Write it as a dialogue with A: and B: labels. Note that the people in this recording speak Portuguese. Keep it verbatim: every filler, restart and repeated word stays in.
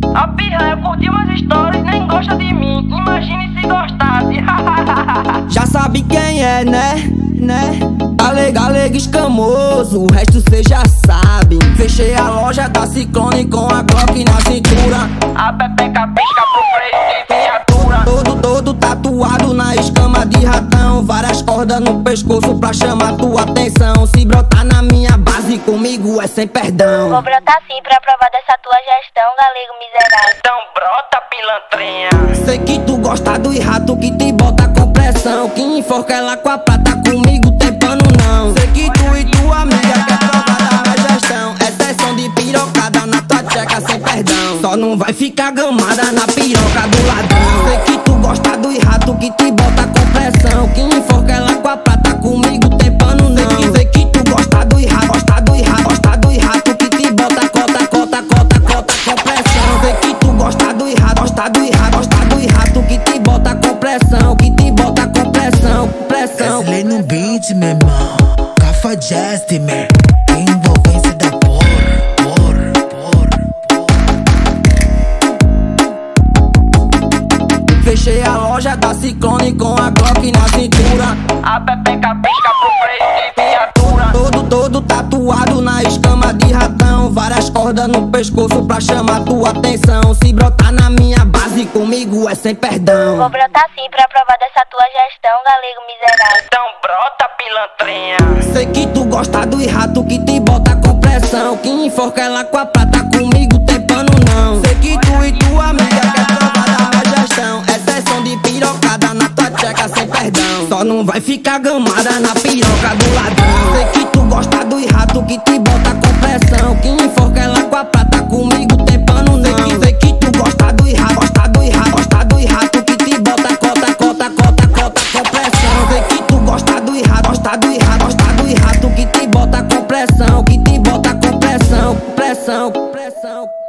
A: A piranha curtiu as histórias, nem gosta de mim. Imagine se gostasse.
B: Já sabe quem é, né? Né? Galega, galega escamoso, o resto cê já sabe. Fechei a loja da Ciclone com a Glock na cintura.
A: A pepeca pisca pro freio de viatura.
B: Todo, todo tatuado na escama de ratão. Várias cordas no pescoço pra chamar tua atenção. Se brotar na minha base comigo é sem perdão.
C: Vou brotar sim pra provar dessa tua gestão, galego miserável.
A: Então brota, pilantrinha.
B: Sei que tu gosta do rato que te bota com pressão, que enforca ela com a prata, comigo tem pano não. Sei que tu e tua amiga quer provar da minha gestão. É sessão de pirocada na tua tcheca sem perdão. Só não vai ficar gamada na piroca do ladrão. Sei que tu gosta do rato que te bota com pressão, que enforca ela com a prata, comigo tem pano não. Sei que, sei que tu gosta do rato, gosta do rato, gosta do rato que te bota cota, cota, cota, cota com pressão. Sei que tu gosta do rato, gosta do rato, gosta do rato que te bota com pressão, que te bota com pressão, pressão.
D: Wesley no beat, meu irmão. Cafa Jazz, man. Envolvência da porra, porra, porra, porra.
B: Fechei a loja da Ciclone com a Glock na cintura.
A: A pepeca pisca pro freio de viatura.
B: Todo, todo tatuado na escama de ratão. Várias cordas no pescoço pra chamar tua atenção. Se brotar na minha base comigo é sem perdão.
C: Vou brotar sim pra provar dessa tua gestão, galego miserável.
A: Então brota, pilantrinha.
B: Sei que tu gosta do rato que te bota com pressão, que enforca ela com a prata, comigo tem pano não. Sei que tu e tua amiga quer provar da minha gestão. É sessão de pirocada na tua tcheca sem perdão. Só não vai ficar gamada na piroca do ladrão. Sei que tu gosta do rato que te bota com pressão, que enforca ela com a prata, comigo tem pano não. Sei que, sei que tu gosta do rato, gosta do rato, gosta do rato que te bota cota, cota, cota, cota com pressão. Sei que tu gosta do rato, gosta do rato, gosta do rato que te bota com pressão, que te bota com pressão, pressão, pressão.